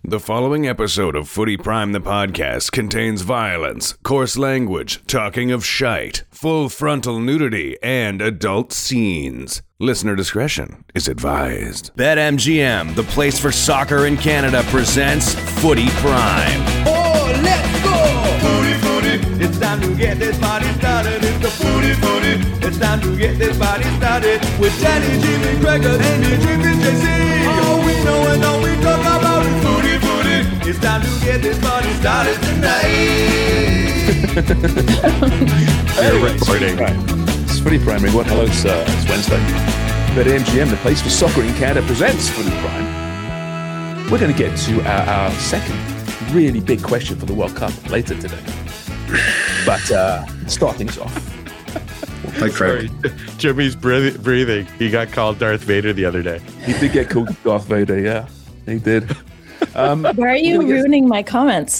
The following episode of Footy Prime the podcast contains violence, coarse language, talking of shite, full frontal nudity, and adult scenes. Listener discretion is advised. BetMGM, the place for soccer in Canada, presents Footy Prime. Oh, let's go! Footy, footy, it's time to get this party started. It's the footy, footy, it's time to get this party started. With Danny, Jimmy, Gregor, Amy, Jimmy, JC. All we know and all we talk about is footy, footy. It's time to get this party started tonight. It's Footy Prime, everyone. Hello, sir. It's Wednesday. BetMGM, the place for soccer in Canada, presents Footy Prime. We're going to get to our second really big question for the World Cup later today. But start things off. Hi, Craig. Jimmy's breathing. He got called Darth Vader the other day. He did get called Darth Vader, yeah. He did. Why are you ruining my comments?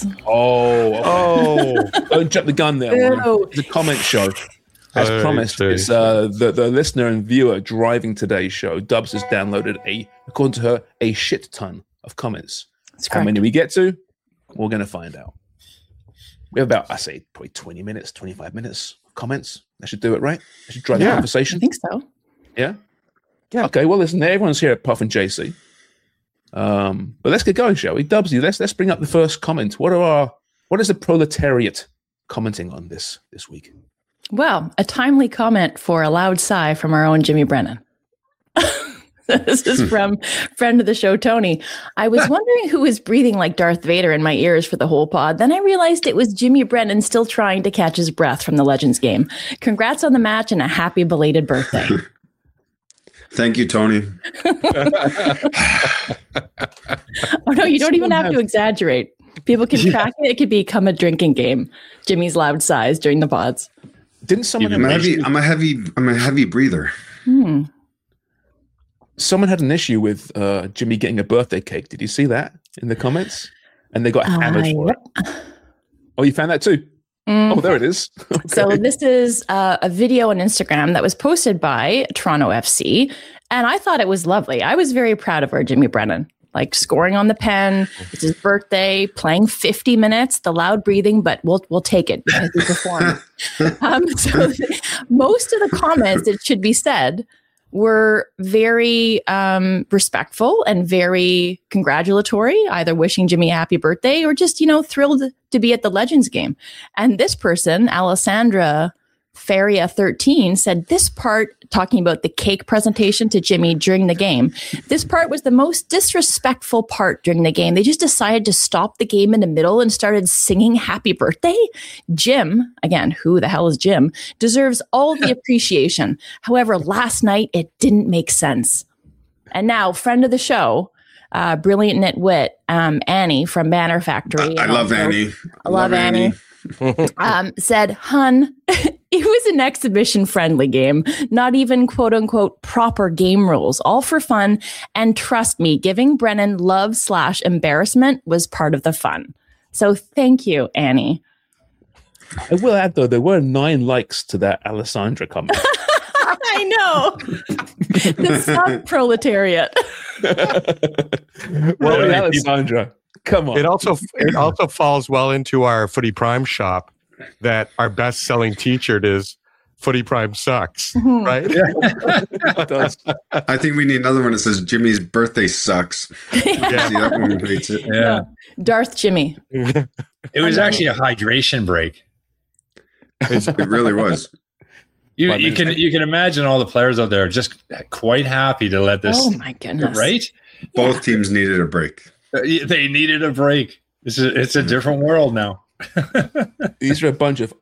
Don't jump the gun there. It's a comment show. As promised, it's the listener and viewer driving today's show. Dubs has downloaded, according to her, a shit ton of comments. How many we get to? We're going to find out. We have about, I say, probably 20 minutes, 25 minutes comments. That should do it, right? That should drive the conversation. I think so. Yeah? Okay, well, listen, everyone's here apart from JC. But let's get going, shall we? Dubsy, let's bring up the first comment. What is the proletariat commenting on this week? Well, a timely comment for a loud sigh from our own Jimmy Brennan. This is from friend of the show, Tony. I was wondering who was breathing like Darth Vader in my ears for the whole pod. Then I realized it was Jimmy Brennan still trying to catch his breath from the Legends game. Congrats on the match and a happy belated birthday. Thank you, Tony. Oh, no, you don't even have to exaggerate. People can track it. It could become a drinking game. Jimmy's loud sighs during the pods. Didn't someone I'm a heavy breather. Someone had an issue with Jimmy getting a birthday cake. Did you see that in the comments? And they got hammered for it. Oh, you found that too? Oh, there it is. Okay. So this is a video on Instagram that was posted by Toronto FC. And I thought it was lovely. I was very proud of our Jimmy Brennan. Like scoring on the pen. It's his birthday, playing 50 minutes, the loud breathing, but we'll take it because he performed. So most of the comments, it should be said, were very respectful and very congratulatory, either wishing Jimmy a happy birthday or just, thrilled to be at the Legends game. And this person, Alessandra Faria 13, said this part, talking about the cake presentation to Jimmy during the game, this part was the most disrespectful part during the game. They just decided to stop the game in the middle and started singing happy birthday. Jim, again, who the hell is Jim, deserves all the appreciation. However, last night, it didn't make sense. And now, friend of the show, brilliant nitwit, Annie from Banner Factory. I love Annie. I love Annie. Said, hun, it was an exhibition-friendly game, not even quote-unquote proper game rules, all for fun. And trust me, giving Brennan love/embarrassment was part of the fun. So thank you, Annie. I will add, though, there were 9 likes to that Alessandra comment. I know. The sub-proletariat. Well, Alessandra. Come on. It also falls well into our Footy Prime shop that our best-selling T-shirt is Footy Prime sucks, right? Yeah. It does. I think we need another one that says Jimmy's birthday sucks. Yeah. See, that one hates it. Yeah. Darth Jimmy. It was actually a hydration break. It really was. You can imagine all the players out there just quite happy to let this. Oh my goodness! Right? Both teams needed a break. They needed a break. It's a different world now. These are a bunch of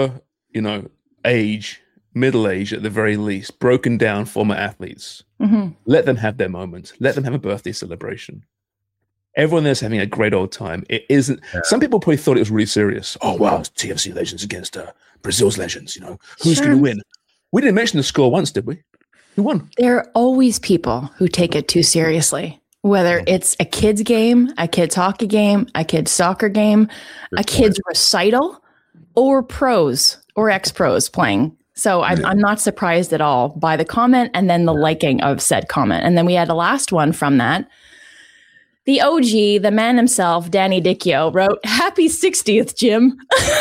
age, middle age at the very least, broken down former athletes. Let them have their moment. Let them have a birthday celebration. Everyone there's having a great old time. It isn't. Yeah. Some people probably thought it was really serious. Oh wow, it's TFC Legends against Brazil's Legends. Who's going to win? We didn't mention the score once, did we? Who won? There are always people who take it too seriously. Whether it's a kid's game, a kid's hockey game, a kid's soccer game, a kid's recital, or pros or ex-pros playing. So I'm not surprised at all by the comment and then the liking of said comment. And then we had a last one from that. The OG, the man himself, Danny Dicchio, wrote, "Happy 60th, Jim."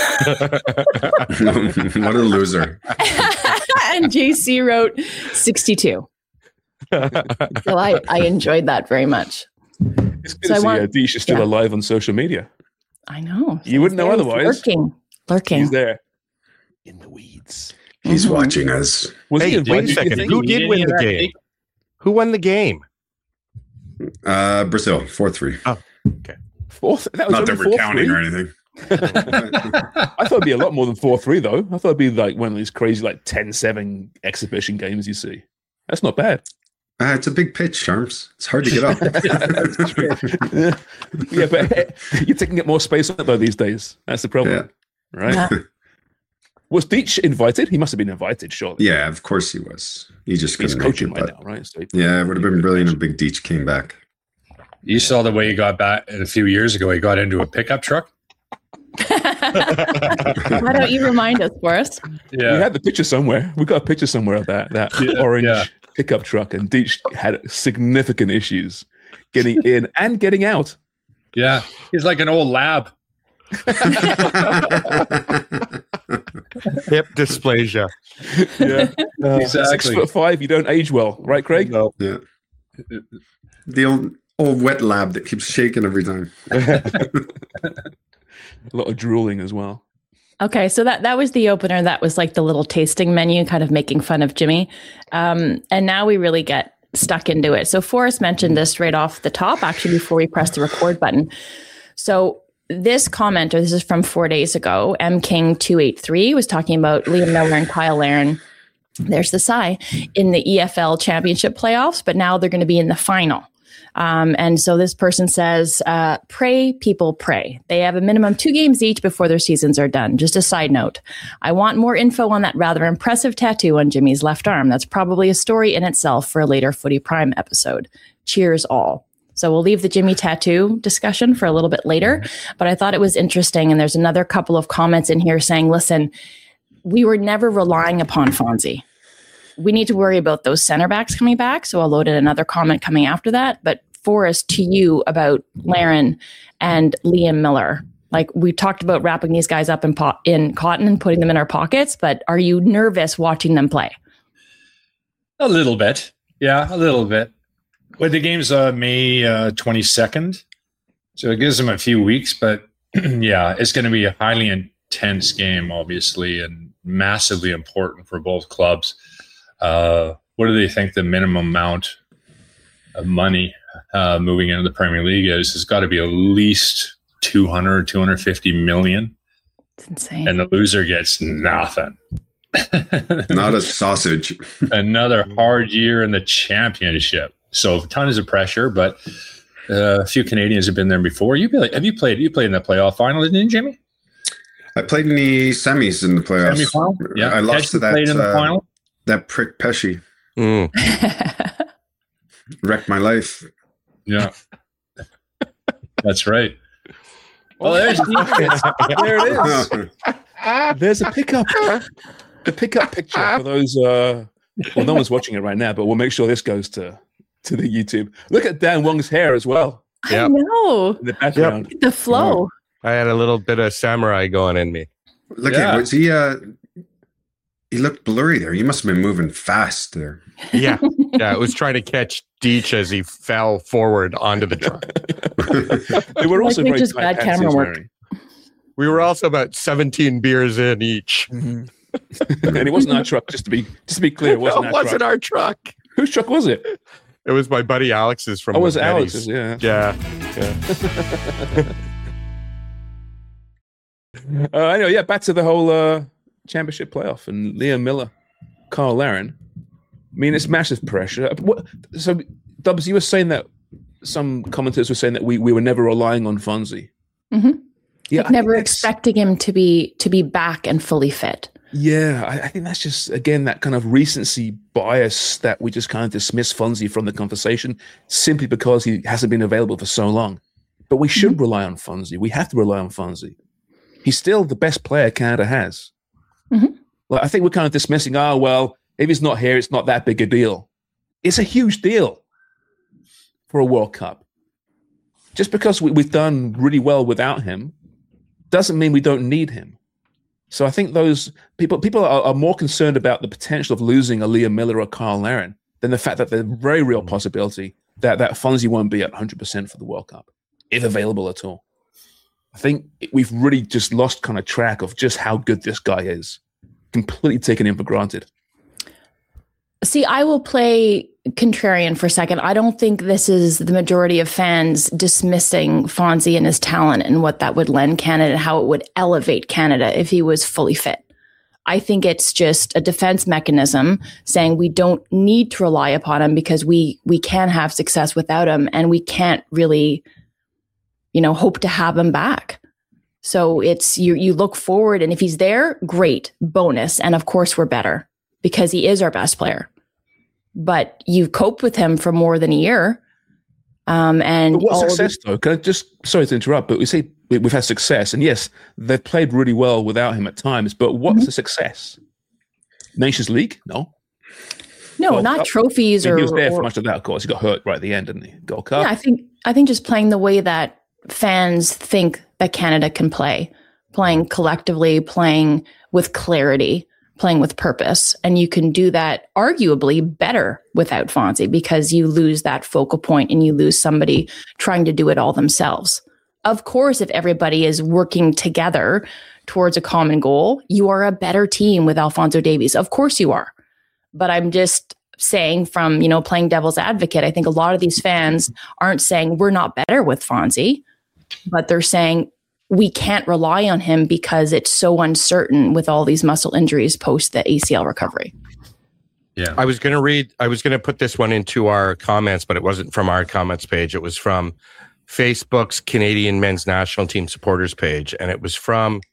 What a loser. And JC wrote 62. So I enjoyed that very much. It's good to see Deesh is still alive on social media. I know. You wouldn't know otherwise. Lurking. He's there. In the weeds. He's watching us. Wait a second. Who did win the game? Who won the game? Brazil, 4-3. Oh, okay. Fourth? That was not that we're 4-3? counting or anything. I thought it'd be a lot more than 4-3, though. I thought it'd be like one of these crazy, like 10-7 exhibition games you see. That's not bad. It's a big pitch, Charms. It's hard to get up. Yeah, but you're taking up more space on it, though, these days. That's the problem. Yeah. Right? Yeah. Was Deech invited? He must have been invited, surely. Yeah, of course he was. He just He's coaching right now, right? So yeah, it would have been brilliant if Big Deech came back. You saw the way he got back a few years ago. He got into a pickup truck. Why don't you remind us, Boris? Yeah, we had the picture somewhere. We got a picture somewhere of that orange pickup truck, and Deech had significant issues getting in and getting out. Yeah, he's like an old lab. Hip dysplasia. Yeah, exactly. 6'5", you don't age well, right, Craig? No. Yeah. The old wet lab that keeps shaking every time. A lot of drooling as well. Okay, so that was the opener. That was like the little tasting menu, kind of making fun of Jimmy. And now we really get stuck into it. So Forrest mentioned this right off the top, actually, before we press the record button. So this commenter, this is from 4 days ago, mking283 was talking about Liam Miller and Kyle Larin. There's the sigh in the EFL championship playoffs, but now they're going to be in the final. And so this person says, pray, people pray. They have a minimum 2 games each before their seasons are done. Just a side note. I want more info on that rather impressive tattoo on Jimmy's left arm. That's probably a story in itself for a later Footy Prime episode. Cheers all. So we'll leave the Jimmy tattoo discussion for a little bit later, but I thought it was interesting. And there's another couple of comments in here saying, listen, we were never relying upon Fonzie. We need to worry about those center backs coming back. So I'll load in another comment coming after that. But Forrest, to you about Larin and Liam Miller. Like we talked about wrapping these guys up in cotton and putting them in our pockets, but are you nervous watching them play? A little bit. Yeah, a little bit. Well, the game's May 22nd, so it gives them a few weeks. But yeah, it's going to be a highly intense game, obviously, and massively important for both clubs. What do they think the minimum amount of money moving into the Premier League is? It's got to be at least 200, 250 million. It's insane. And the loser gets nothing. Not a sausage. Another hard year in the championship. So tons of pressure, but a few Canadians have been there before. You played in the playoff final, didn't you, Jimmy? I played in the semis in the playoffs. Semi-final? Yeah. I lost to that. Played in the final? That prick Pesci. Wrecked my life. Yeah. That's right. Well, there it is. There's a pickup. The pickup picture for those. Well, no one's watching it right now, but we'll make sure this goes to the YouTube. Look at Dan Wong's hair as well. I know. In the background. Yep. The flow. I had a little bit of samurai going in me. Look at was he looked blurry there. He must have been moving fast there. Yeah. It was trying to catch Deech as he fell forward onto the truck. They were also very just bad camera work. We were also about 17 beers in each. Mm-hmm. And it wasn't our truck, just to be clear. It wasn't our truck. Whose truck was it? It was my buddy Alex's from. Oh, it was Alex's, yeah. Anyway, back to the whole championship playoff and Liam Miller, Kyle Larin. I mean, it's massive pressure. So, Dubs, you were saying that some commentators were saying that we were never relying on Fonzie. Mm-hmm. Yeah, never expecting him to be back and fully fit. Yeah, I think that's just, again, that kind of recency bias that we just kind of dismiss Fonzie from the conversation simply because he hasn't been available for so long. But we should rely on Fonzie. We have to rely on Fonzie. He's still the best player Canada has. Mm-hmm. Like, I think we're kind of dismissing, if he's not here, it's not that big a deal. It's a huge deal for a World Cup. just because we've done really well without him doesn't mean we don't need him. So I think those people are more concerned about the potential of losing a Liam Miller or Kyle Larin than the fact that there's a very real possibility that Fonzie won't be at 100% for the World Cup, if available at all. I think we've really just lost kind of track of just how good this guy is. Completely taken him for granted. See, I will play contrarian for a second. I don't think this is the majority of fans dismissing Fonzie and his talent and what that would lend Canada and how it would elevate Canada if he was fully fit. I think it's just a defense mechanism saying we don't need to rely upon him because we can have success without him, and we can't really, hope to have him back. So it's you look forward, and if he's there, great, bonus. And of course we're better because he is our best player. But you've coped with him for more than a year. And but what success though? Can I just, sorry to interrupt, but we say we've had success, and yes, they've played really well without him at times. But what's the success? Nations League? No, not trophies. He was there for much of that. Of course, he got hurt right at the end, didn't he? Gold Cup. Yeah, I think just playing the way that fans think that Canada can play, playing collectively, playing with clarity, playing with purpose. And you can do that arguably better without Fonzie because you lose that focal point and you lose somebody trying to do it all themselves. Of course, if everybody is working together towards a common goal, you are a better team with Alphonso Davies. Of course you are. But I'm just saying from, playing devil's advocate, I think a lot of these fans aren't saying we're not better with Fonzie, but they're saying we can't rely on him because it's so uncertain with all these muscle injuries post the ACL recovery. Yeah. I was going to put this one into our comments, but it wasn't from our comments page. It was from Facebook's Canadian men's national team supporters page. And it was from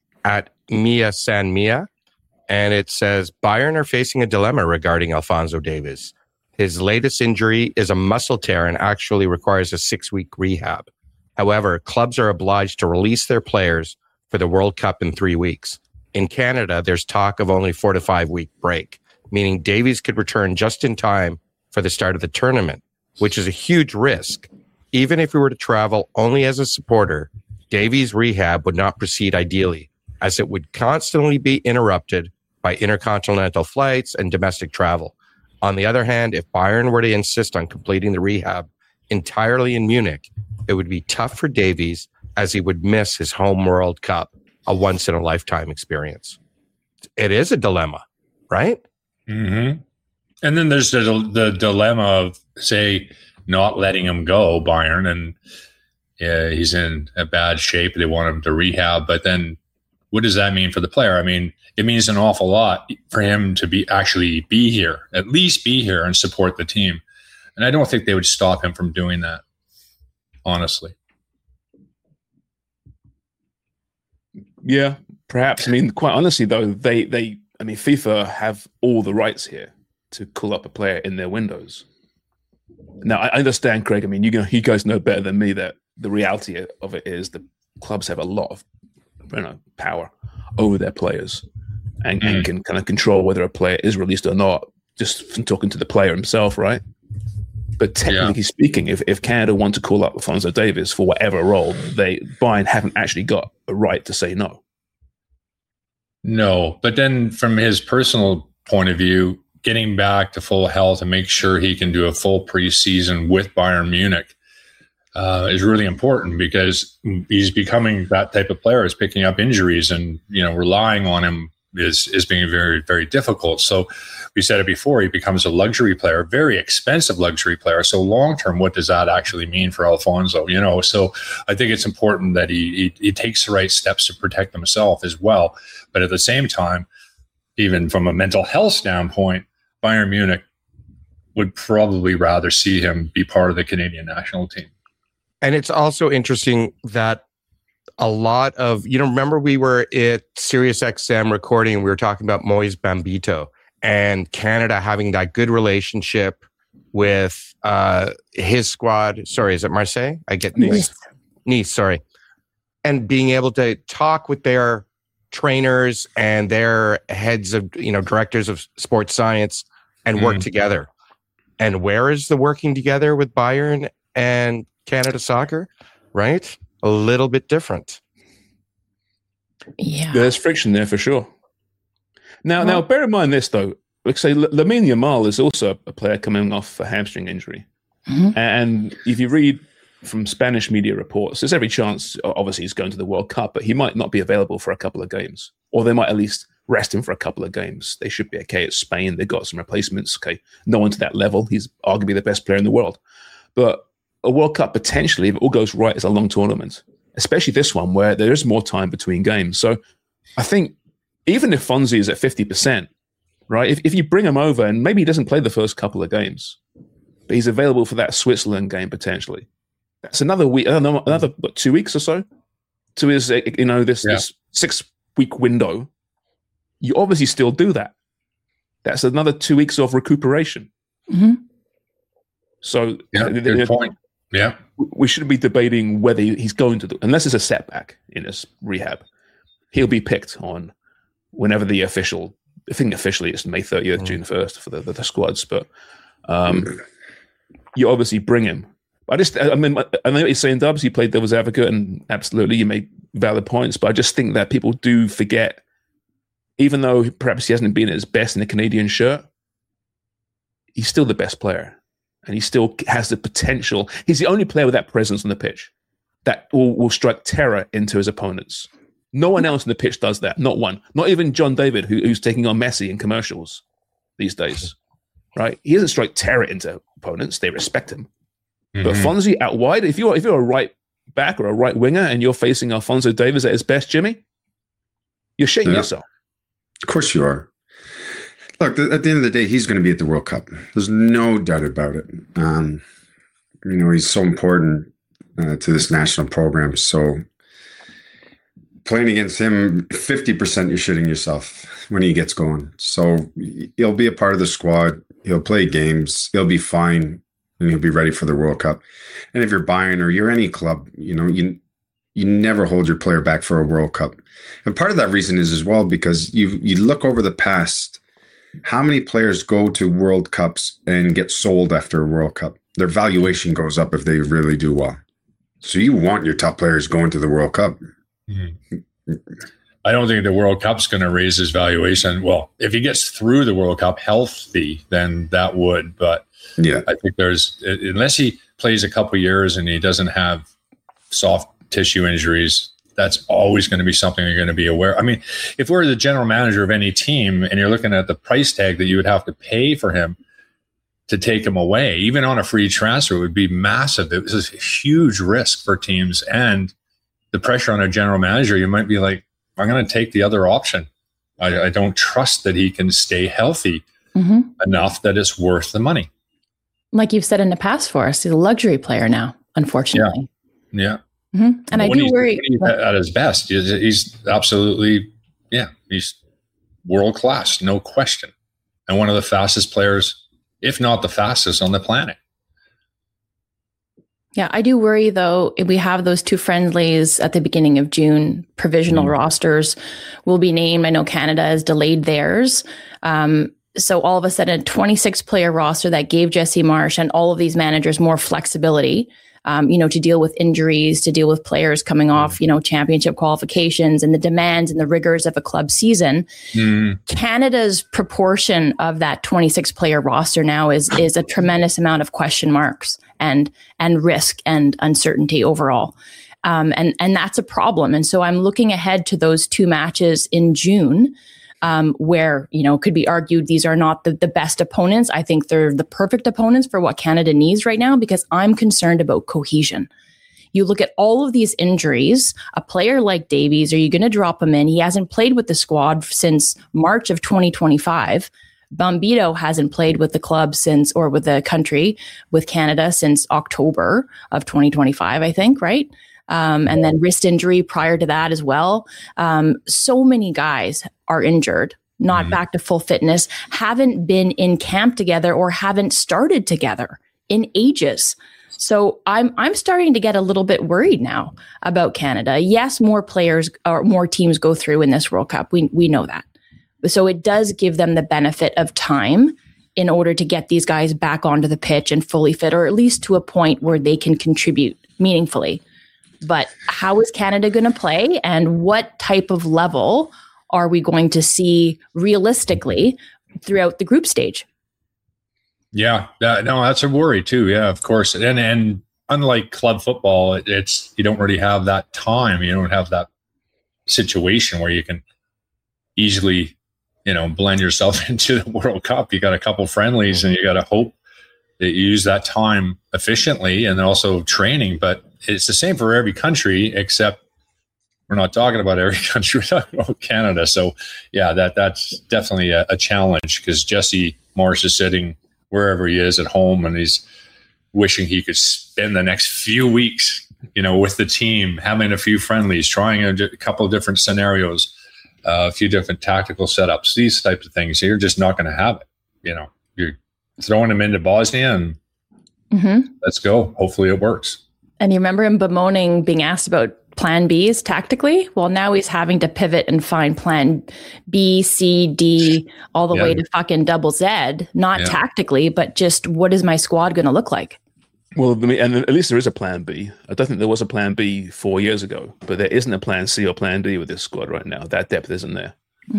@MiaSanMia. And it says, Bayern are facing a dilemma regarding Alphonso Davies. His latest injury is a muscle tear and actually requires a 6-week rehab. However, clubs are obliged to release their players for the World Cup in 3 weeks. In Canada, there's talk of only 4 to 5 week break, meaning Davies could return just in time for the start of the tournament, which is a huge risk. Even if we were to travel only as a supporter, Davies' rehab would not proceed ideally, as it would constantly be interrupted by intercontinental flights and domestic travel. On the other hand, if Bayern were to insist on completing the rehab entirely in Munich, it would be tough for Davies as he would miss his home World Cup, a once-in-a-lifetime experience. It is a dilemma, right? Mm-hmm. And then there's the dilemma of, say, not letting him go, Bayern, and he's in a bad shape. They want him to rehab, but then what does that mean for the player? I mean, it means an awful lot for him to be here, at least be here and support the team. And I don't think they would stop him from doing that, honestly. Yeah, perhaps. I mean, quite honestly, though, FIFA have all the rights here to call up a player in their windows. Now, I understand, Craig. I mean, you guys know better than me that the reality of it is the clubs have a lot of power over their players and can kind of control whether a player is released or not, just from talking to the player himself, right? But technically speaking, if Canada want to call up Alphonso Davies for whatever role, Bayern haven't actually got a right to say no. No, but then from his personal point of view, getting back to full health and make sure he can do a full preseason with Bayern Munich is really important, because he's becoming that type of player, is picking up injuries, and relying on him is being very, very difficult. So we said it before, he becomes a luxury player, very expensive luxury player. So long term, what does that actually mean for Alphonso? So I think it's important that he takes the right steps to protect himself as well. But at the same time, even from a mental health standpoint, Bayern Munich would probably rather see him be part of the Canadian national team. And it's also interesting that a lot of, remember we were at SiriusXM recording and we were talking about Moise Bambito and Canada having that good relationship with his squad. Sorry, is it Marseille? I get Nice, sorry. And being able to talk with their trainers and their heads of, directors of sports science and work together. And where is the working together with Bayern and Canada Soccer? right? A little bit different. Yeah. There's friction there for sure. Now, bear in mind this, though. Like, say, Lamine Yamal is also a player coming off a hamstring injury. Mm-hmm. And if you read from Spanish media reports, there's every chance, obviously, he's going to the World Cup, but he might not be available for a couple of games. Or they might at least rest him for a couple of games. They should be okay at Spain. They've got some replacements. Okay, no one to that level. He's arguably the best player in the world. But a World Cup, potentially, if it all goes right, is a long tournament, especially this one where there is more time between games. So I think even if Fonzie is at 50%, right, if you bring him over and maybe he doesn't play the first couple of games, but he's available for that Switzerland game potentially, that's another week, another 2 weeks or so to his, this 6 week window. You obviously still do that. That's another 2 weeks of recuperation. Mm-hmm. So, good point. Yeah, we shouldn't be debating whether he's going to, unless it's a setback in his rehab, he'll be picked on whenever the official. I think officially it's May 30th, June 1st for the squads, but you obviously bring him. I know what you're saying, Dubs. He played devil's advocate, and absolutely, you make valid points. But I just think that people do forget, even though perhaps he hasn't been at his best in a Canadian shirt, he's still the best player, and he still has the potential. He's the only player with that presence on the pitch that will strike terror into his opponents. No one else on the pitch does that. Not one. Not even John David, who's taking on Messi in commercials these days. Right? He doesn't strike terror into opponents. They respect him. Mm-hmm. But Fonzie out wide, if you're a right back or a right winger and you're facing Alphonso Davies at his best, Jimmy, you're shitting yourself. Of course you are. Look, at the end of the day, he's going to be at the World Cup. There's no doubt about it. He's so important to this national program. So playing against him, 50% you're shitting yourself when he gets going. So he'll be a part of the squad. He'll play games. He'll be fine, and he'll be ready for the World Cup. And if you're Bayern or you're any club, you never hold your player back for a World Cup. And part of that reason is as well because you look over the past, how many players go to World Cups and get sold after a World Cup? Their valuation goes up if they really do well. So you want your top players going to the World Cup. Mm-hmm. I don't think the World Cup's going to raise his valuation. Well, if he gets through the World Cup healthy, then that would. But yeah, I think unless he plays a couple years and he doesn't have soft tissue injuries, that's always going to be something you're going to be aware. I mean, if we're the general manager of any team and you're looking at the price tag that you would have to pay for him to take him away, even on a free transfer, it would be massive. It was a huge risk for teams, and the pressure on a general manager, you might be like, I'm going to take the other option. I don't trust that he can stay healthy enough that it's worth the money. Like you've said in the past for us, he's a luxury player now, unfortunately. Yeah. Mm-hmm. And I do worry. When he's at his best, he's absolutely, he's world class, no question. And one of the fastest players, if not the fastest on the planet. Yeah, I do worry, though, if we have those two friendlies at the beginning of June, provisional rosters will be named. I know Canada has delayed theirs. So all of a sudden, a 26-player roster that gave Jesse Marsch and all of these managers more flexibility, to deal with injuries, to deal with players coming off, championship qualifications and the demands and the rigors of a club season. Canada's proportion of that 26-player roster now is a tremendous amount of question marks and risk and uncertainty overall. And that's a problem. And so I'm looking ahead to those two matches in June, where, could be argued these are not the best opponents. I think they're the perfect opponents for what Canada needs right now, because I'm concerned about cohesion. You look at all of these injuries, a player like Davies, are you going to drop him in? He hasn't played with the squad since March of 2025. Bombito hasn't played with the club or with the country, with Canada, since October of 2025, I think, right? And then wrist injury prior to that as well. So many guys are injured, not back to full fitness, haven't been in camp together or haven't started together in ages. So I'm starting to get a little bit worried now about Canada. Yes, more players or more teams go through in this World Cup. We know that. So it does give them the benefit of time in order to get these guys back onto the pitch and fully fit, or at least to a point where they can contribute meaningfully. But how is Canada going to play, and what type of level are we going to see realistically throughout the group stage? Yeah, that's a worry too. Yeah, of course. And unlike club football, it's you don't really have that time. You don't have that situation where you can easily, blend yourself into the World Cup. You got a couple friendlies, and you got to hope that you use that time efficiently, and also training. But it's the same for every country, except we're not talking about every country. We're talking about Canada. So yeah, that's definitely a challenge, because Jesse Morris is sitting wherever he is at home, and he's wishing he could spend the next few weeks, with the team, having a few friendlies, trying a couple of different scenarios, a few different tactical setups, these types of things. You're just not going to have it. You're throwing him into Bosnia, and let's go. Hopefully it works. And you remember him bemoaning being asked about plan Bs tactically? Well, now he's having to pivot and find plan B, C, D, all the way to fucking double Z, not tactically, but just what is my squad going to look like? Well, and at least there is a plan B. I don't think there was a plan B 4 years ago, but there isn't a plan C or plan D with this squad right now. That depth isn't there.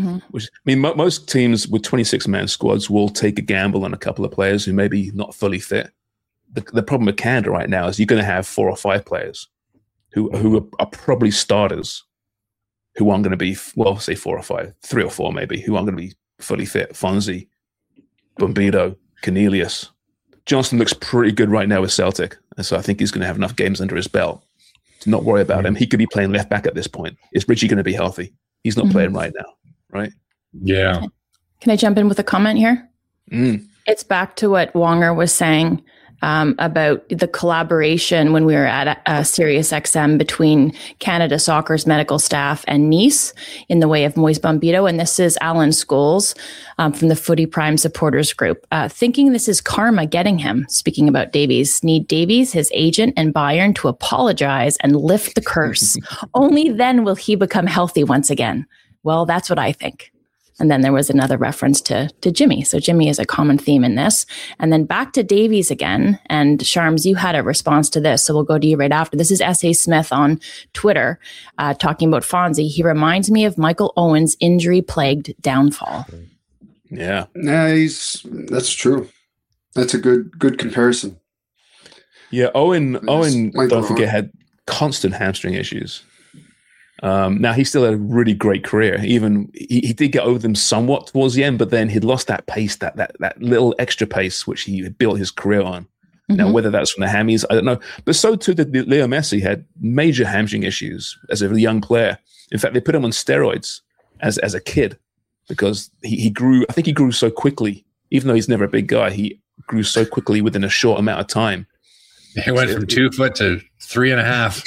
Most teams with 26-man squads will take a gamble on a couple of players who maybe not fully fit. The problem with Canada right now is you're going to have 4 or 5 players who are probably starters, who aren't going to be, say 4 or 5, 3 or 4 maybe, who aren't going to be fully fit. Fonzie, Bombito, Cornelius. Johnston looks pretty good right now with Celtic, and so I think he's going to have enough games under his belt to not worry about him. He could be playing left back at this point. Is Richie going to be healthy? He's not playing right now, right? Yeah. Can I jump in with a comment here? It's back to what Wonger was saying about the collaboration when we were at SiriusXM between Canada Soccer's medical staff and Nice in the way of Moise Bombito. And this is Alan Scholes from the Footy Prime supporters group, thinking this is karma getting him. Speaking about Davies, need Davies, his agent, and Bayern to apologize and lift the curse. Only then will he become healthy once again. Well, that's what I think. And then there was another reference to Jimmy. So Jimmy is a common theme in this. And then back to Davies again. And Sharms, you had a response to this. So we'll go to you right after. This is S.A. Smith on Twitter talking about Fonzie. He reminds me of Michael Owen's injury-plagued downfall. Yeah. That's true. That's a good comparison. Yeah, Owen, don't forget, had constant hamstring issues. Now he still had a really great career. Even he did get over them somewhat towards the end, but then he'd lost that pace, that little extra pace which he had built his career on. Now whether that's from the hammies, I don't know. But so too did Leo Messi. Had major hamstring issues as a young player. In fact, they put him on steroids as a kid because he grew. I think he grew so quickly, even though he's never a big guy. He grew so quickly within a short amount of time. He went from 2 foot to 3.5.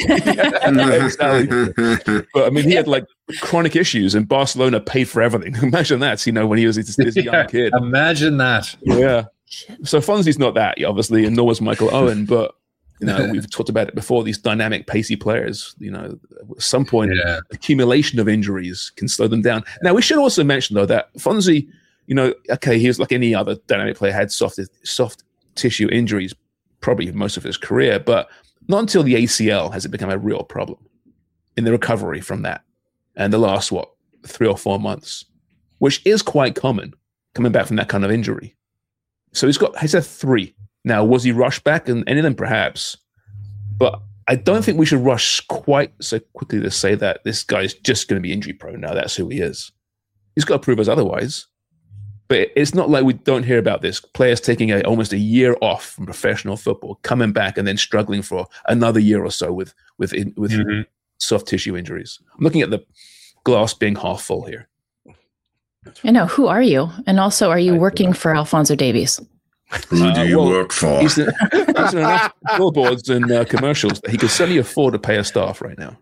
Exactly. But I mean, he had like chronic issues, and Barcelona paid for everything. Imagine that, when he was this young kid. Imagine that. Yeah. So Fonzie's not that, obviously, and nor was Michael Owen. But we've talked about it before. These dynamic, pacey players. At some point, accumulation of injuries can slow them down. Now, we should also mention though that Fonzie, he was like any other dynamic player, had soft tissue injuries probably most of his career, but not until the ACL has it become a real problem in the recovery from that. And the last, 3 or 4 months, which is quite common coming back from that kind of injury. So he's had 3. Now, was he rushed back? And any of them perhaps, but I don't think we should rush quite so quickly to say that this guy's just going to be injury prone. Now that's who he is. He's got to prove us otherwise. But it's not like we don't hear about this. Players taking almost a year off from professional football, coming back and then struggling for another year or so with soft tissue injuries. I'm looking at the glass being half full here. I know. Who are you? And also, are you working for Alphonso Davies? Who do you work for? He's enough billboards and commercials that he could certainly afford to pay a staff right now.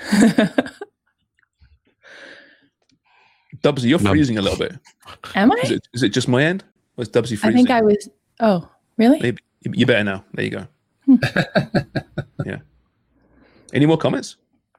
Dubsy, you're freezing a little bit. Am I? Is it just my end? Was Dubsy freezing? I think I was. Oh, really? Maybe you better now. There you go. Yeah. Any more comments?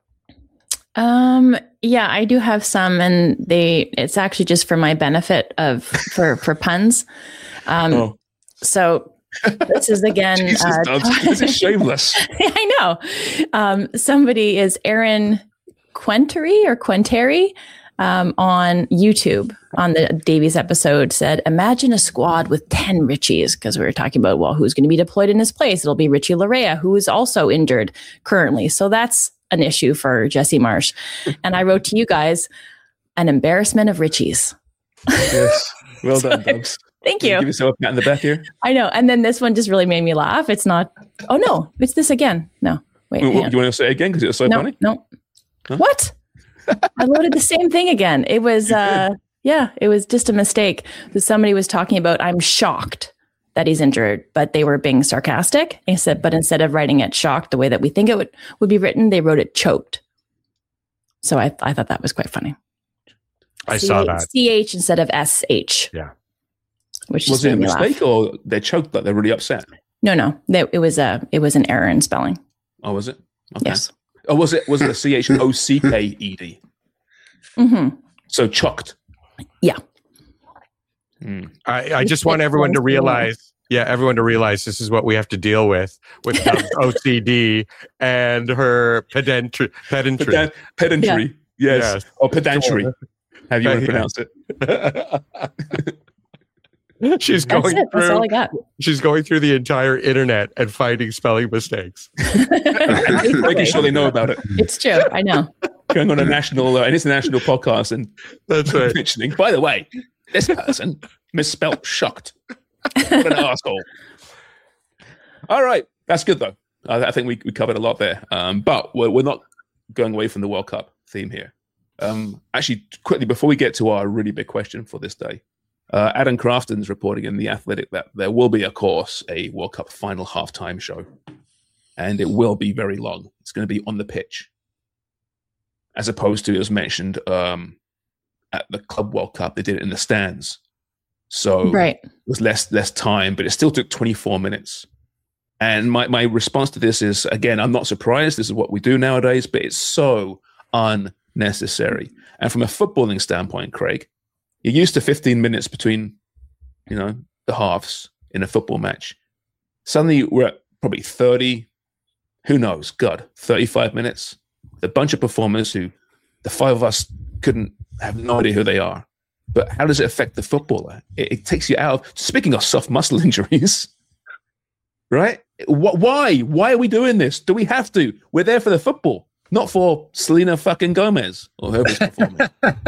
Yeah, I do have some, and it's actually just for my benefit for puns. So This is again. Jesus, this is shameless. I know. Somebody is Aaron Quenteri on YouTube on the Davies episode said, imagine a squad with 10 Richies, because we were talking about, well, who's going to be deployed in his place? It'll be Richie Larea, who is also injured currently. So that's an issue for Jesse Marsh. And I wrote to you guys, an embarrassment of Richies. Yes. Well done, Dubs. Thank you. Give yourself a pat in the back here. I know. And then this one just really made me laugh. It's not, oh no, it's this again. No, wait. Do you want to say it again? Because it was so funny? No. Huh? What? I loaded the same thing again. It was, it was just a mistake. Somebody was talking about, I'm shocked that he's injured, but they were being sarcastic. He said, but instead of writing it shocked the way that we think it would be written, they wrote it choked. So I thought that was quite funny. I saw that. CH instead of SH. Yeah. Which was it a mistake or they choked that they're really upset? No. It was an error in spelling. Oh, was it? Okay. Yes. Oh, was it a CHOCKED? Mm-hmm. So chucked. Yeah. I just want everyone to realize, this is what we have to deal with OCD and her pedantry. Pedantry. Yes. Or pedantry. How do you want to pronounce it? She's going through. That's all I got. She's going through the entire internet and finding spelling mistakes. Making sure they know about it. It's true. I know. Going on an international podcast and that's right. Mentioning, by the way, this person misspelled shocked. What an asshole. All right. That's good, though. I think we covered a lot there. But we're not going away from the World Cup theme here. Actually, quickly, before we get to our really big question for this day, Adam Crafton's reporting in The Athletic that there will be, of course, a World Cup final halftime show. And it will be very long. It's going to be on the pitch. As opposed to, as mentioned, at the Club World Cup, they did it in the stands. So it was less time, but it still took 24 minutes. And my response to this is, again, I'm not surprised. This is what we do nowadays, but it's so unnecessary. And from a footballing standpoint, Craig, you're used to 15 minutes between, the halves in a football match. Suddenly we're at probably 30, who knows, 35 minutes. A bunch of performers who the five of us have no idea who they are. But how does it affect the footballer? It takes you out of, speaking of soft muscle injuries, right? Why? Why are we doing this? Do we have to? We're there for the football, not for Selena fucking Gomez or whoever's performing.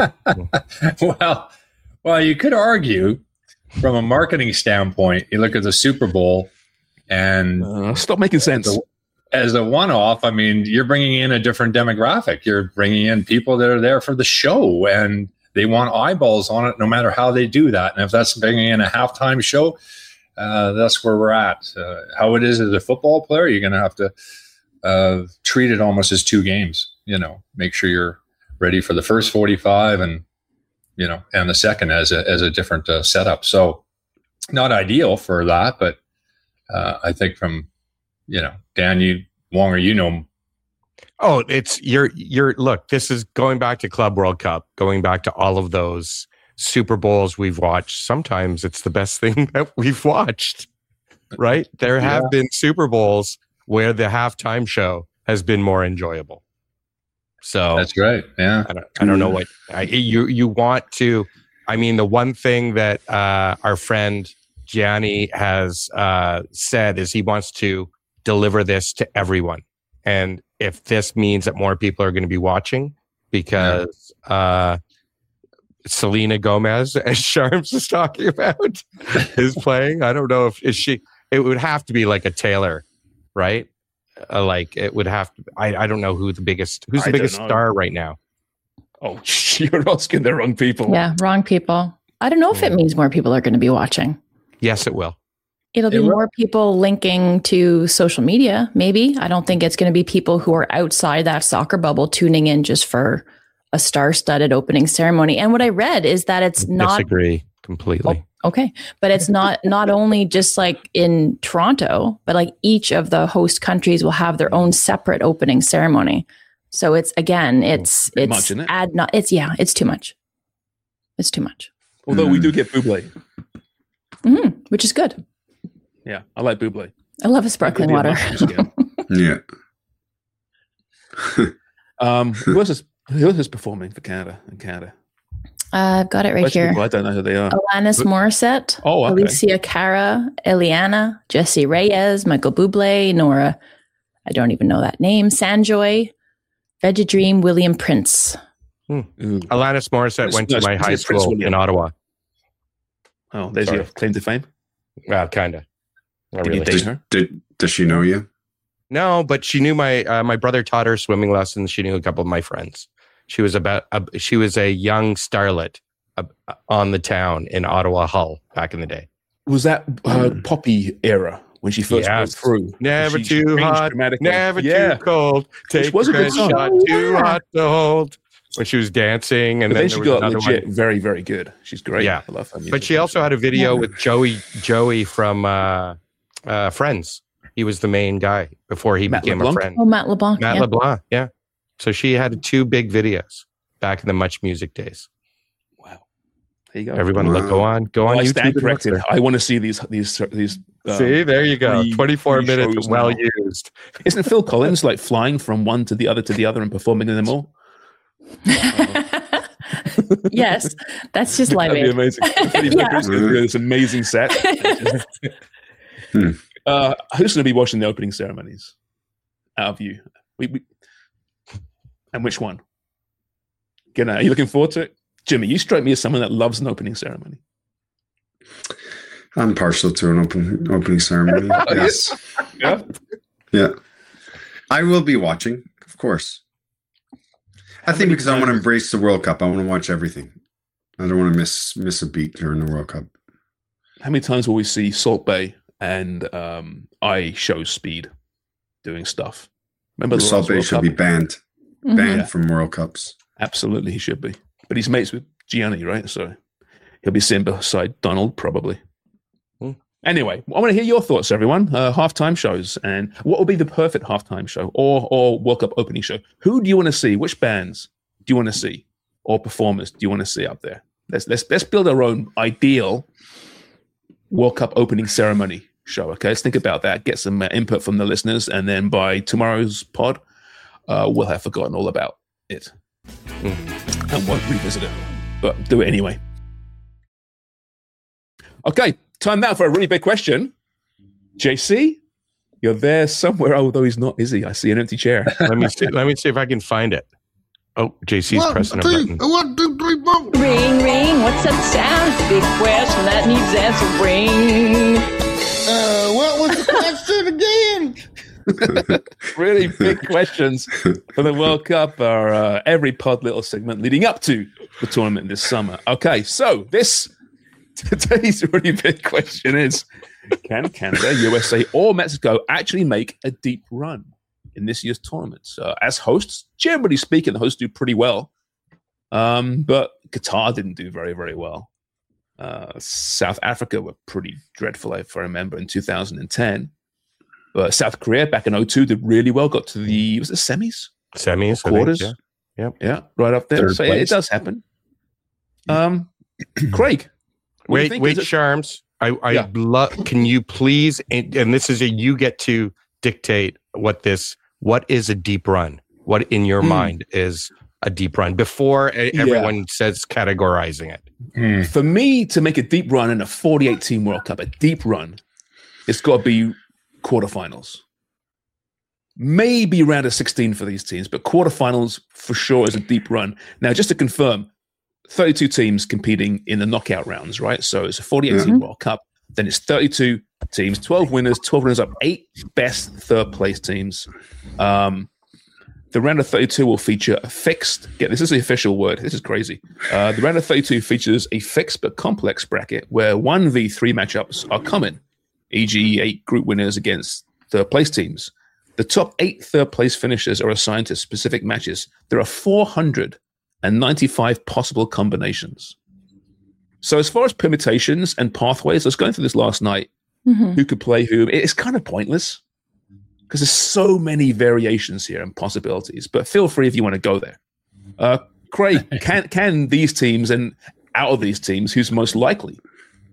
Well, you could argue from a marketing standpoint, you look at the Super Bowl and stop making sense. As a one-off, I mean, you're bringing in a different demographic. You're bringing in people that are there for the show, and they want eyeballs on it no matter how they do that. And if that's bringing in a halftime show, that's where we're at. How it is as a football player, you're going to have to treat it almost as two games, make sure you're ready for the first 45 and the second as a different setup. So not ideal for that, but I think from, Dan, Wonger, Oh, it's you're look, this is going back to Club World Cup, going back to all of those Super Bowls we've watched. Sometimes it's the best thing that we've watched, right? There have been Super Bowls where the halftime show has been more enjoyable. So that's right. Yeah. I don't know what you want to, the one thing that our friend Gianni has said is he wants to deliver this to everyone. And if this means that more people are going to be watching because Selena Gomez, as Sharms is talking about, is playing, I don't know it would have to be like a Taylor, right? It would have to, I don't know who's the biggest star right now. Oh, you're asking the wrong people. Yeah, wrong people. I don't know if it means more people are going to be watching. Yes, it will. It'll be more people linking to social media, maybe. I don't think it's going to be people who are outside that soccer bubble tuning in just for a star-studded opening ceremony. And what I read is that it's not... Disagree completely. Oh, okay. But it's not only just like in Toronto, but like each of the host countries will have their own separate opening ceremony. So it's too much. It's too much. It's too much. Although we do get Bublé. Which is good. Yeah, I like Buble. I love a sparkling water. Yeah. Who else is performing for Canada in Canada? I've got it right here. People, I don't know who they are. Alanis Morissette, okay. Alicia Cara, Eliana, Jessie Reyes, Michael Bublé, Nora, I don't even know that name, Sanjoy, Veggie Dream, William Prince. Alanis Morissette went to my high school in Ottawa. Oh, there's your claim to fame? Well, kind of. Did you date her? Does she know you? No, but she knew my brother taught her swimming lessons. She knew a couple of my friends. She was a young starlet on the town in Ottawa Hull back in the day. Was that Poppy era when she first broke through? Never too hot, never too cold. Take a good shot, too hot to hold. When she was dancing, and then she got legit very, very good. She's great. Yeah, I love her music. But she also had a video with Joey from Friends. He was the main guy before he became a friend. Oh, Matt LeBlanc. Matt LeBlanc, yeah. So she had 2 big videos back in the Much Music days. Wow. There you go. Everyone, go on I stand YouTube. corrected. I want to see these. See, there you go. 24 minutes, well used. Isn't Phil Collins like flying from one to the other and performing in them all? Yes, that's just live. That'd be amazing. This amazing set. Who's going to be watching the opening ceremonies? Out of you, and which one? Are you looking forward to it, Jimmy? You strike me as someone that loves an opening ceremony. I'm partial to an opening ceremony. Yes. Yeah. I will be watching, of course. I think because I want to embrace the World Cup. I want to watch everything. I don't want to miss a beat during the World Cup. How many times will we see Salt Bae and I Show Speed doing stuff? Remember, Salt Bae should be banned from World Cups. Absolutely, he should be. But he's mates with Gianni, right? So he'll be sitting beside Donald, probably. Anyway, I want to hear your thoughts, everyone. Halftime shows, and what would be the perfect halftime show or World Cup opening show? Who do you want to see? Which bands do you want to see, or performers do you want to see up there? Let's build our own ideal World Cup opening ceremony show. Okay, let's think about that. Get some input from the listeners, and then by tomorrow's pod, we'll have forgotten all about it and won't revisit it, but do it anyway. Okay. Time now for a really big question. JC, you're there somewhere, although he's not, is he? I see an empty chair. Let me see if I can find it. Oh, JC's pressing a button. 1, 2, 3, 4. Ring, ring, what's that sound? Big question that needs answering. What was the question again? Really big questions for the World Cup are every pod little segment leading up to the tournament this summer. Okay, so today's really big question is, can Canada, USA, or Mexico actually make a deep run in this year's tournament? As hosts, generally speaking, the hosts do pretty well. But Qatar didn't do very, very well. South Africa were pretty dreadful, if I remember, in 2010. But South Korea back in 2002 did really well, got to the semis? Semis, quarters. I think, yeah, right up there. So it does happen. Craig. Wait, Sharms. I love. Can you please? And this is you get to dictate what is a deep run. What in your mind is a deep run before everyone says categorizing it? For me to make a deep run in a 48-team World Cup, a deep run, it's got to be quarterfinals. Maybe round of 16 for these teams, but quarterfinals for sure is a deep run. Now, just to confirm, 32 teams competing in the knockout rounds, right? So it's a 48-team World Cup. Then it's 32 teams, 12 winners, 12 runners up, 8 best third-place teams. The round of 32 will feature a fixed, this is the official word, this is crazy. The round of 32 features a fixed but complex bracket where 1v3 matchups are common, e.g. 8 group winners against third-place teams. The top 8 third-place finishers are assigned to specific matches. There are 495 possible combinations. So as far as permutations and pathways, I was going through this last night, who could play who. It's kind of pointless because there's so many variations here and possibilities, but feel free if you want to go there. Craig, can these teams, and out of these teams, who's most likely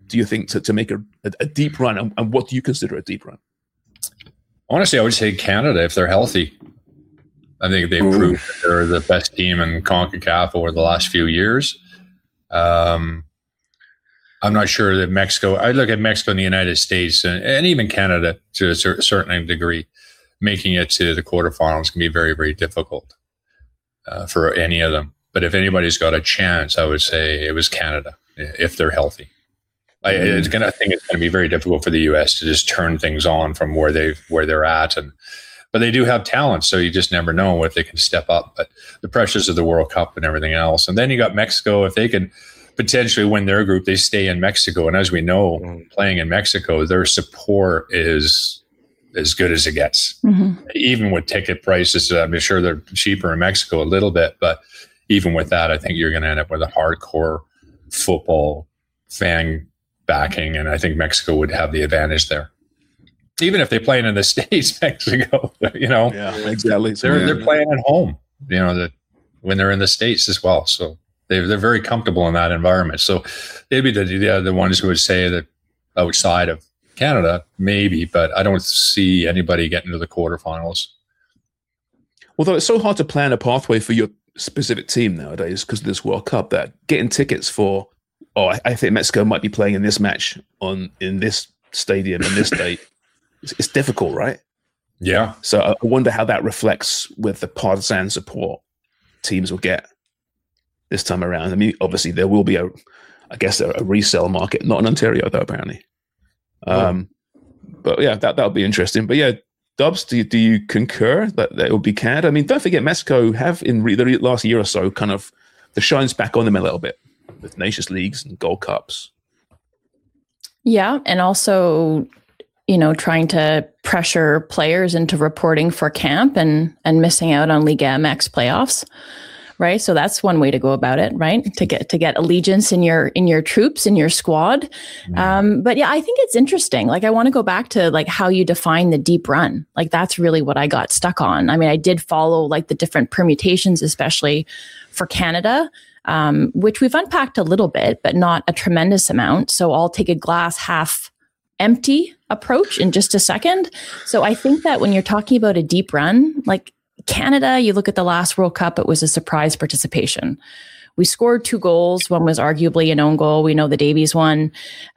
do you think, to make a deep run? And what do you consider a deep run? Honestly, I would say Canada if they're healthy. I think they've proved that they're the best team in CONCACAF over the last few years. I'm not sure that Mexico. I look at Mexico and the United States and even Canada to a certain degree. Making it to the quarterfinals can be very, very difficult for any of them. But if anybody's got a chance, I would say it was Canada if they're healthy. I think it's going to be very difficult for the U.S. to just turn things on from where they're at, but they do have talent, so you just never know if they can step up. But the pressures of the World Cup and everything else, and then you got Mexico. If they can potentially win their group, they stay in Mexico, and as we know, playing in Mexico, their support is as good as it gets. Even with ticket prices, I'm sure they're cheaper in Mexico a little bit, but even with that, I think you're going to end up with a hardcore football fan backing, and I think Mexico would have the advantage there. Even if they play in the States, Mexico, yeah, exactly. They're playing at home, that when they're in the States as well. So they're very comfortable in that environment. So they'd be the ones who would say that outside of Canada, maybe, but I don't see anybody getting to the quarterfinals. Although it's so hard to plan a pathway for your specific team nowadays because of this World Cup, that getting tickets for, I think Mexico might be playing in this match in this stadium in this date. It's difficult, right? Yeah. So I wonder how that reflects with the partisan support teams will get this time around. I mean, obviously there will be a resale market, not in Ontario though, apparently. But yeah, that'll be interesting. But yeah, Dubs, do you concur that it will be Canada? I mean, don't forget Mexico have in the last year or so kind of the shine's back on them a little bit with Nations Leagues and Gold Cups. Yeah, and also, trying to pressure players into reporting for camp and missing out on Liga MX playoffs, right? So that's one way to go about it, right? To get allegiance in your troops, in your squad. But yeah, I think it's interesting. Like, I want to go back to like how you define the deep run. Like, that's really what I got stuck on. I mean, I did follow like the different permutations, especially for Canada, which we've unpacked a little bit, but not a tremendous amount. So I'll take a glass half empty approach in just a second. So I think that when you're talking about a deep run, like Canada, you look at the last World Cup, it was a surprise participation. We scored 2 goals. One was arguably an own goal. We know the Davies one,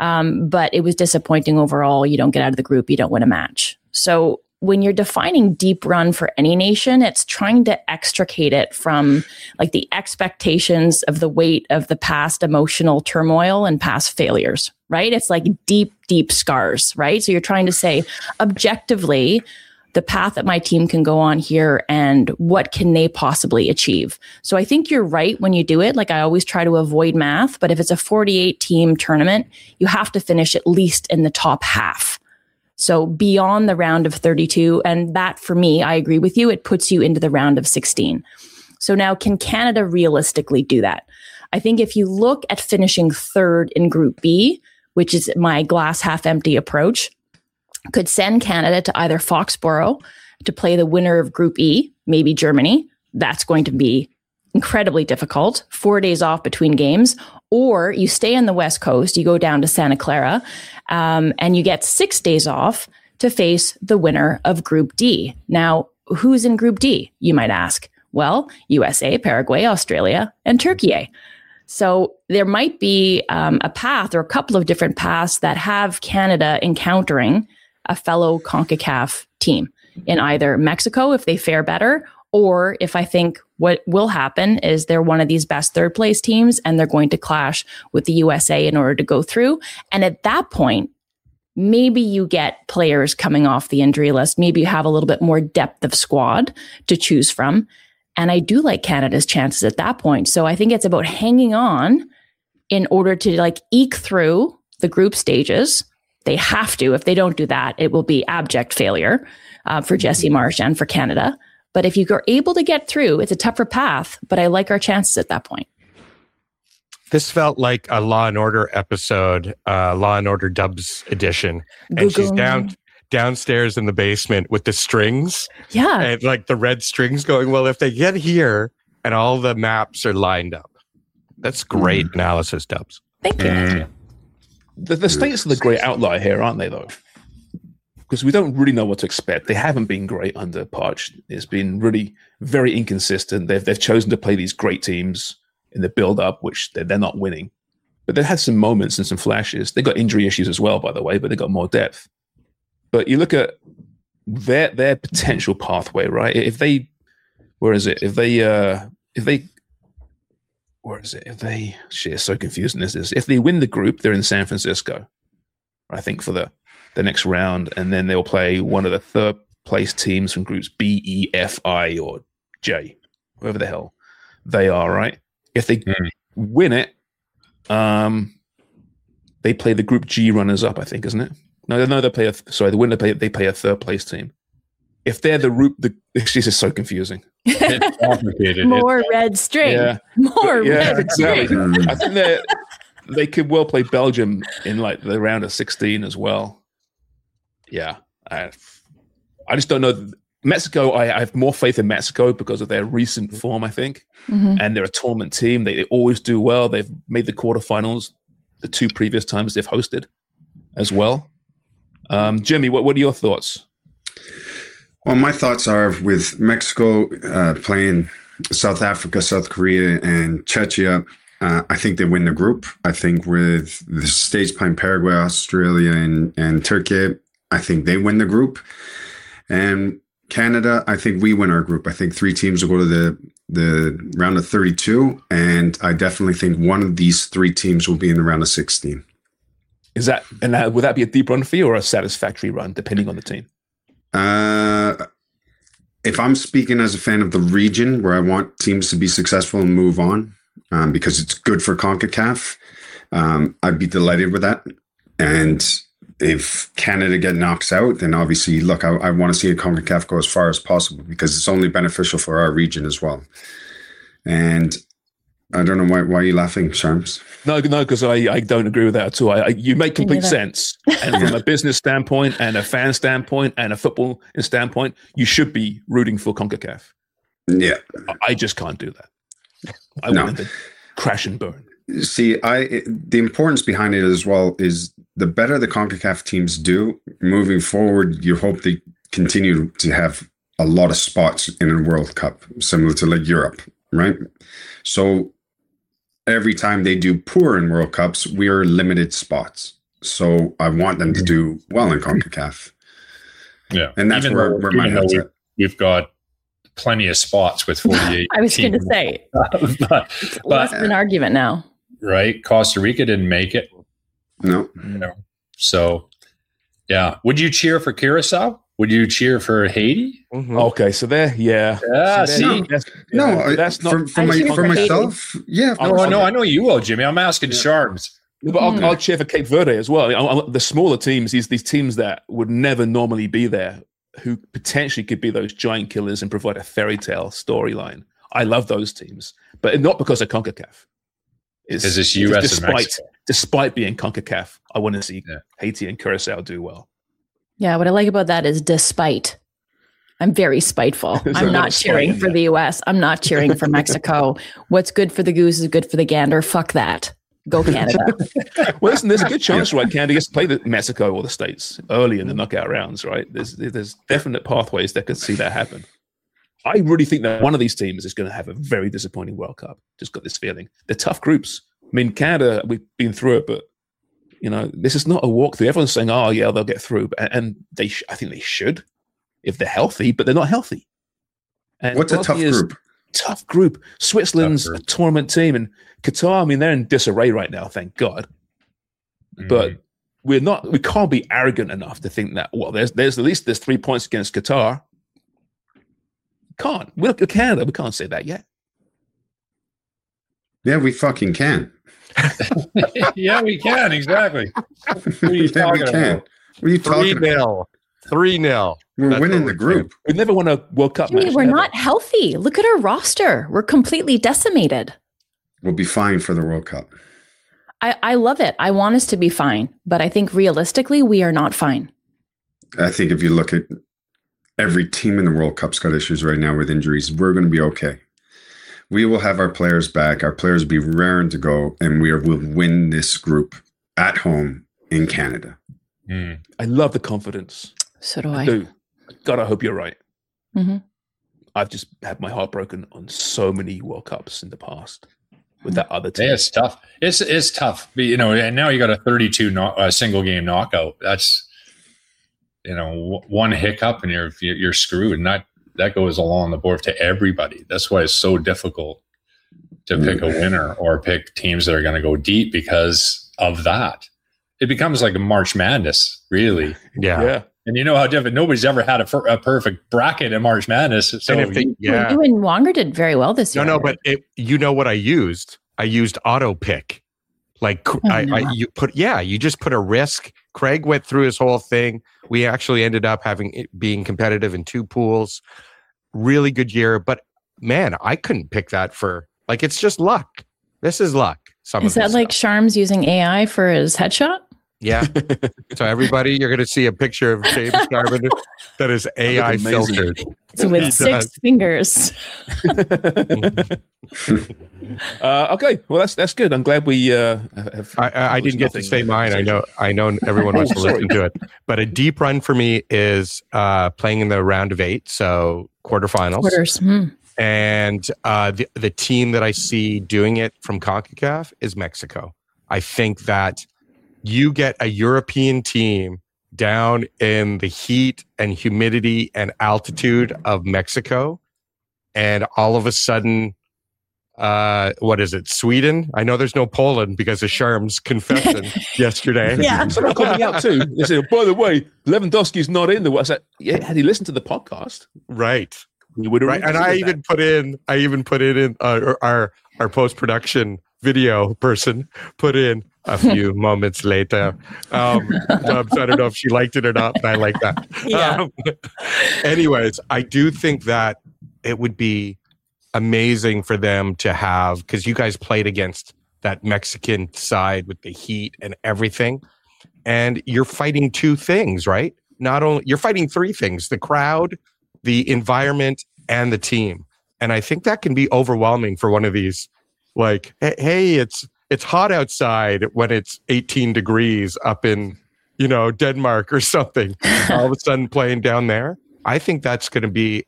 but it was disappointing overall. You don't get out of the group. You don't win a match. So when you're defining deep run for any nation, it's trying to extricate it from like the expectations of the weight of the past emotional turmoil and past failures, right? It's like deep, deep scars, right? So you're trying to say objectively, the path that my team can go on here and what can they possibly achieve. So I think you're right when you do it. Like, I always try to avoid math, but if it's a 48 team tournament, you have to finish at least in the top half. So beyond the round of 32, and that for me, I agree with you, it puts you into the round of 16. So now, can Canada realistically do that? I think if you look at finishing third in Group B, which is my glass half empty approach, could send Canada to either Foxborough to play the winner of Group E, maybe Germany. That's going to be incredibly difficult, 4 days off between games. Or you stay on the West Coast, you go down to Santa Clara, and you get 6 days off to face the winner of Group D. Now, who's in Group D, you might ask? Well, USA, Paraguay, Australia, and Turkey. So there might be a path or a couple of different paths that have Canada encountering a fellow CONCACAF team in either Mexico if they fare better, or if I think what will happen is they're one of these best third place teams and they're going to clash with the USA in order to go through. And at that point, maybe you get players coming off the injury list. Maybe you have a little bit more depth of squad to choose from. And I do like Canada's chances at that point. So I think it's about hanging on in order to like eke through the group stages. They have to. If they don't do that, it will be abject failure for Jesse Marsh and for Canada. But if you are able to get through, it's a tougher path, but I like our chances at that point. This felt like a Law and Order episode, Law and Order Dubs edition. And she's downstairs in the basement with the strings. Yeah. And like the red strings going, well, if they get here and all the maps are lined up. That's great analysis, Dubs. Thank you. The States are the great outlier here, aren't they, though? Because we don't really know what to expect. They haven't been great under Poch. It's been really very inconsistent. They've chosen to play these great teams in the build-up, which they're not winning. But they've had some moments and some flashes. They got injury issues as well, by the way, but they got more depth. But you look at their potential pathway, right? If they, shit, it's so confusing. If they win the group, they're in San Francisco, I think, for the next round, and then they'll play one of the third place teams from groups B, E, F, I, or J, whoever the hell they are, right? If they win it, they play the group G runners up, I think, isn't it? No, they play the winner they play a third place team. If they're this is so confusing. It's complicated. More red string. Yeah. More red exactly. string. I think they could well play Belgium in like the round of 16 as well. Yeah. I just don't know. Mexico, I have more faith in Mexico because of their recent form, I think. Mm-hmm. And they're a tournament team. They always do well. They've made the quarterfinals the 2 previous times they've hosted as well. Jimmy, what are your thoughts? Well, my thoughts are with Mexico playing South Africa, South Korea, and Czechia, I think they win the group. I think with the States playing Paraguay, Australia, and Turkey, I think they win the group. And Canada, I think we win our group. I think 3 teams will go to the round of 32, and I definitely think one of these 3 teams will be in the round of 16. Would that be a deep run for you or a satisfactory run, depending on the team? If I'm speaking as a fan of the region where I want teams to be successful and move on, because it's good for CONCACAF, I'd be delighted with that. And if Canada get knocks out, then obviously, look, I want to see a CONCACAF go as far as possible because it's only beneficial for our region as well. And I don't know why are you laughing, Sharms? No, because I don't agree with that at all. You make complete sense. And from a business standpoint and a fan standpoint and a football standpoint, you should be rooting for CONCACAF. Yeah. I just can't do that. I want them to crash and burn. See, the importance behind it as well is the better the CONCACAF teams do, moving forward, you hope they continue to have a lot of spots in a World Cup, similar to like Europe, right? So every time they do poor in World Cups, we are limited spots. So I want them to do well in CONCACAF. Yeah. And that's where my head's at. We've got plenty of spots with 48. I was going to say, but less than an argument now. Right. Costa Rica didn't make it. No. So, yeah. Would you cheer for Curacao? Would you cheer for Haiti? Mm-hmm. Okay, so there, yeah. See, that's not for myself. Yeah. No, I know you will, Jimmy. I'm asking Sharms. But I'll cheer for Cape Verde as well. The smaller teams, these teams that would never normally be there, who potentially could be those giant killers and provide a fairy tale storyline. I love those teams, but not because of CONCACAF. Is this U.S. and Mexico? Despite being CONCACAF, I want to see Haiti and Curacao do well. Yeah, what I like about that is despite. I'm very spiteful. I'm not cheering for the U.S. I'm not cheering for Mexico. What's good for the goose is good for the gander. Fuck that. Go Canada. Well, listen, there's a good chance, right? Canada gets to play Mexico or the States early in the knockout rounds, right? There's definite pathways that could see that happen. I really think that one of these teams is going to have a very disappointing World Cup. Just got this feeling. They're tough groups. I mean, Canada, we've been through it, but this is not a walkthrough. Everyone's saying, "Oh, yeah, they'll get through," and I think they should if they're healthy, but they're not healthy. And what's a tough group? Tough group. Switzerland's a tournament team, and Qatar. I mean, they're in disarray right now. Thank God. But we can't be arrogant enough to think that. Well, there's at least 3 points against Qatar. Can't. We look at Canada. We can't say that yet. Yeah, we fucking can. Yeah, we can. Exactly. What are you talking about? What are you talking about? 3-0. We're winning the group. We've never won a World Cup match. We're not healthy. Look at our roster. We're completely decimated. We'll be fine for the World Cup. I love it. I want us to be fine. But I think realistically, we are not fine. I think if you look at every team in the World Cup's got issues right now with injuries. We're going to be okay. We will have our players back. Our players will be raring to go, and will win this group at home in Canada. I love the confidence. So do I. do. God, I hope you're right. Mm-hmm. I've just had my heart broken on so many World Cups in the past with that other team. Yeah, it's tough. It's tough. But, and now you got a 32 single game knockout. That's, one hiccup and you're screwed. And that goes along the board to everybody. That's why it's so difficult to pick a winner or pick teams that are going to go deep because of that. It becomes like a March Madness, really. Yeah. And you know how different. Nobody's ever had a perfect bracket in March Madness. So You and Wonger did very well this year. No, but you know what I used? I used auto pick. Like you just put a risk. Craig went through his whole thing. We actually ended up being competitive in 2 pools. Really good year, but man, I couldn't pick that for it's just luck. This is luck. Is that like Sharms using AI for his headshot? Yeah. So everybody, you're going to see a picture of James Sharman that is AI filtered. It's with 6 fingers. Okay, well that's good. I'm glad we. I didn't get to say mine. I know everyone wants to listen to it. But a deep run for me is playing in the round of 8, so quarterfinals. Quarters. And the team that I see doing it from CONCACAF is Mexico. I think that you get a European team down in the heat and humidity and altitude of Mexico, and all of a sudden, what is it, Sweden? I know there's no Poland because of Sharm's confession yesterday. Yeah. Someone called me out too. They said, by the way, Lewandowski's not in the... I said, yeah, had he listened to the podcast? Right. We would have right. And I even put it in our post-production video person put in a few moments later. So I don't know if she liked it or not, but I like that. Yeah. Anyways, I do think that it would be amazing for them to have, because you guys played against that Mexican side with the heat and everything, and you're fighting 2 things, right? Not only you're fighting 3 things: the crowd, the environment, and the team. And I think that can be overwhelming for one of these. Like, hey, it's hot outside when it's 18 degrees up in, Denmark or something. All of a sudden playing down there. I think that's going to be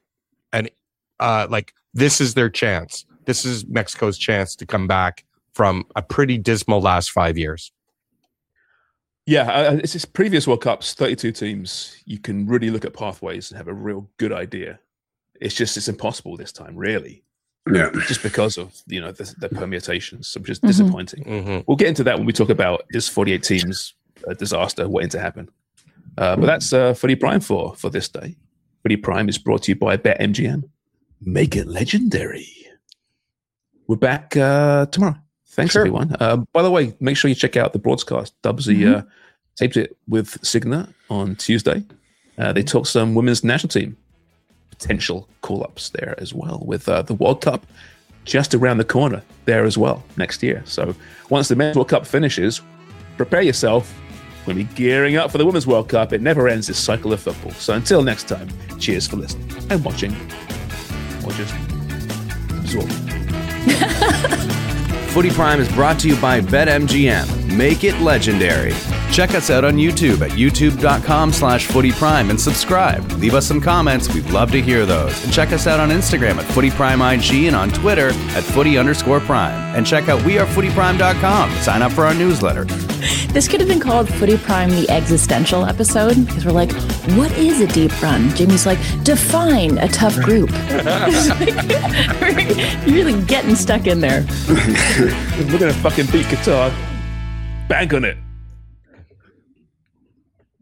this is their chance. This is Mexico's chance to come back from a pretty dismal last 5 years. Yeah, it's just previous World Cups, 32 teams. You can really look at pathways and have a real good idea. It's impossible this time, really. Yeah, just because of the permutations, which is disappointing. Mm-hmm. We'll get into that when we talk about this 48 teams disaster waiting to happen. But that's Footy Prime for this day. Footy Prime is brought to you by BetMGM. Make it legendary. We're back tomorrow. Thanks, everyone. By the way, make sure you check out the broadcast. Dubsy taped it with Cigna on Tuesday. They talked some women's national team potential call-ups there as well, with the World Cup just around the corner there as well next year. So once the Men's World Cup finishes, prepare yourself. We'll be gearing up for the Women's World Cup. It never ends, this cycle of football. So until next time, cheers for listening and watching, or just absorbing. Footy Prime is brought to you by BetMGM. Make it legendary. Check us out on YouTube at youtube.com/footyprime and subscribe. Leave us some comments. We'd love to hear those. And check us out on Instagram at FootyPrimeIG and on Twitter at @footy_prime. And check out wearefootyprime.com. Sign up for our newsletter. This could have been called Footy Prime, the existential episode, because we're like, what is a deep run? Jimmy's like, define a tough group. You're really getting stuck in there. We're going to fucking beat Qatar. Bank on it.